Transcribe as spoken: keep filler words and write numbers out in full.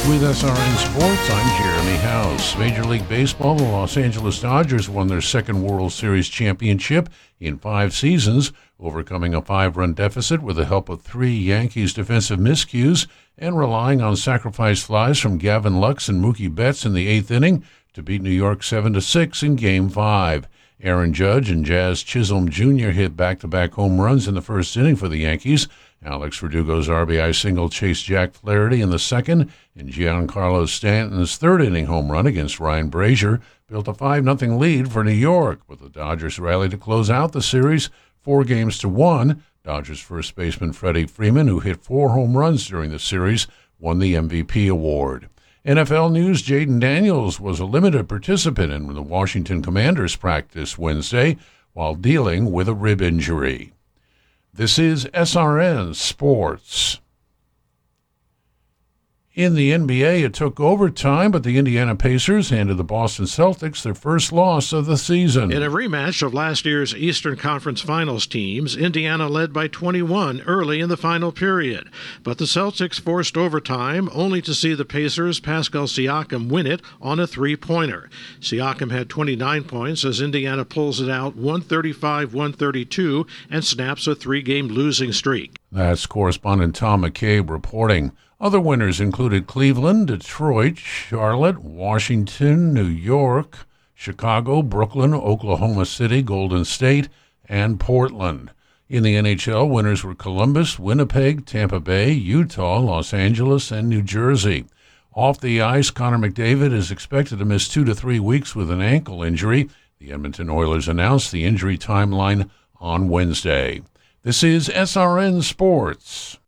With S R N Sports, I'm Jeremy House. Major League Baseball, the Los Angeles Dodgers won their second World Series championship in five seasons, overcoming a five-run deficit with the help of three Yankees defensive miscues and relying on sacrifice flies from Gavin Lux and Mookie Betts in the eighth inning to beat New York seven to six in Game five. Aaron Judge and Jazz Chisholm Junior hit back-to-back home runs in the first inning for the Yankees. Alex Verdugo's R B I single chased Jack Flaherty in the second, and Giancarlo Stanton's third-inning home run against Ryan Brazier built a five nothing lead for New York, but the Dodgers rallied to close out the series four games to one. Dodgers first baseman Freddie Freeman, who hit four home runs during the series, won the M V P award. N F L news, Jaden Daniels was a limited participant in the Washington Commanders practice Wednesday while dealing with a rib injury. This is S R N Sports. In the N B A, it took overtime, but the Indiana Pacers handed the Boston Celtics their first loss of the season. In a rematch of last year's Eastern Conference Finals teams, Indiana led by twenty-one early in the final period. But the Celtics forced overtime, only to see the Pacers' Pascal Siakam win it on a three-pointer. Siakam had twenty-nine points as Indiana pulls it out one thirty-five one thirty-two and snaps a three-game losing streak. That's correspondent Tom McCabe reporting. Other winners included Cleveland, Detroit, Charlotte, Washington, New York, Chicago, Brooklyn, Oklahoma City, Golden State, and Portland. In the N H L, winners were Columbus, Winnipeg, Tampa Bay, Utah, Los Angeles, and New Jersey. Off the ice, Connor McDavid is expected to miss two to three weeks with an ankle injury. The Edmonton Oilers announced the injury timeline on Wednesday. This is S R N Sports.